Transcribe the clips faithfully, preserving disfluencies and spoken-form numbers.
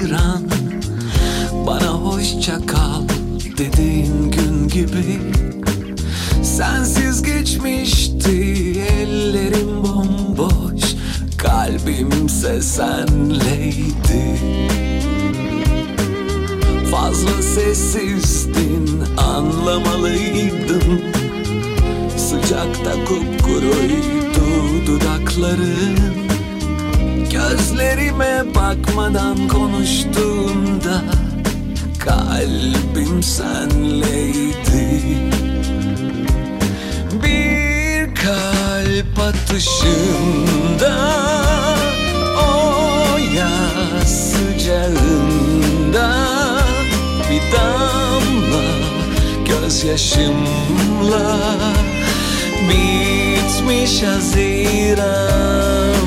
Haziran, bana hoşça kal dediğin gün gibi. Sensiz geçmişti ellerim bomboş, kalbimse senleydi. Fazla sessizdin, anlamalıydım. Sıcakta kupkuruydu dudakların. Gözlerime bakmadan konuştuğunda kalbim senleydi. Bir kalp atışında, o yaz sıcağında, bir damla gözyaşımla bitmiş Haziran.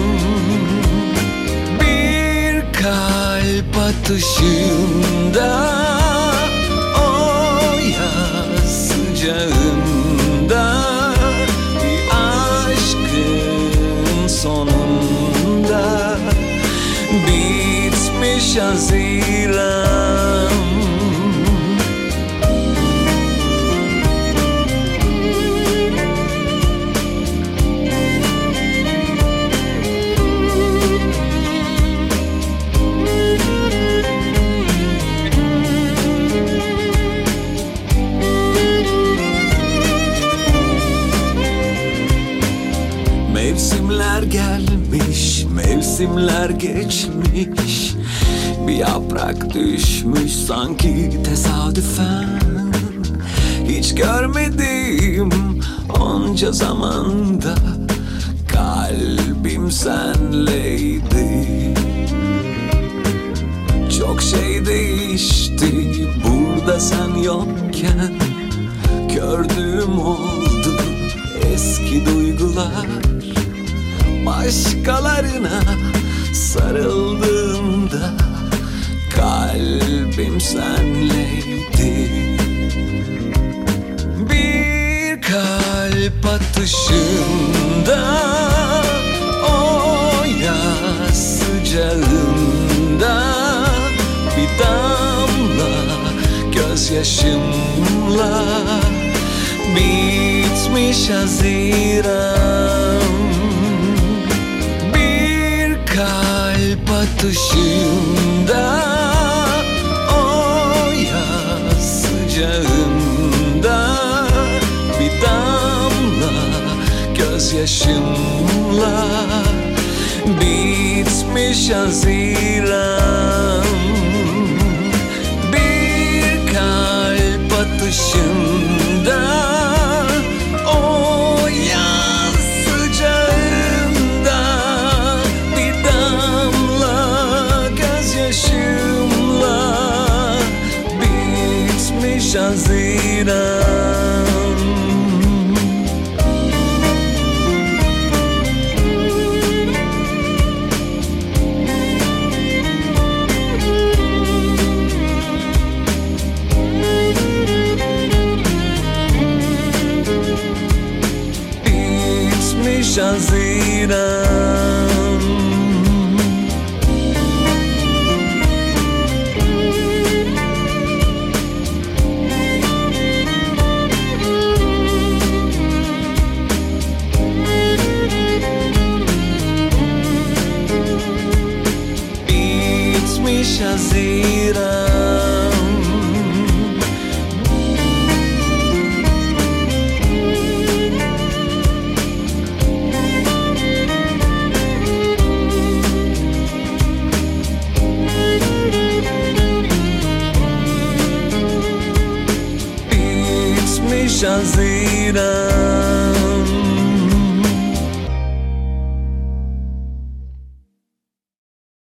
Bir kalp atışında, o yaz sıcağında, bir aşkın sonunda bitmiş Haziran. Mevsimler gelmiş, mevsimler geçmiş. Bir yaprak düşmüş sanki tesadüfen. Hiç görmedim onca zamanda, kalbim senleydi. Çok şey değişti burada sen yokken. Gördüğüm oldu eski duygular. Başkalarına sarıldığımda kalbim senleydi. Bir kalp atışında, o yaz sıcağında, bir damla gözyaşımla bitmiş Haziran. Kalp atışında, o yaz sıcağında, bir damla gözyaşımla bitmiş Haziran. Bir kalp atışında, o yaz sıcağında, bitmiş Haziran. Bitmiş Haziran. Bitmiş Haziran. Bitmiş Haziran.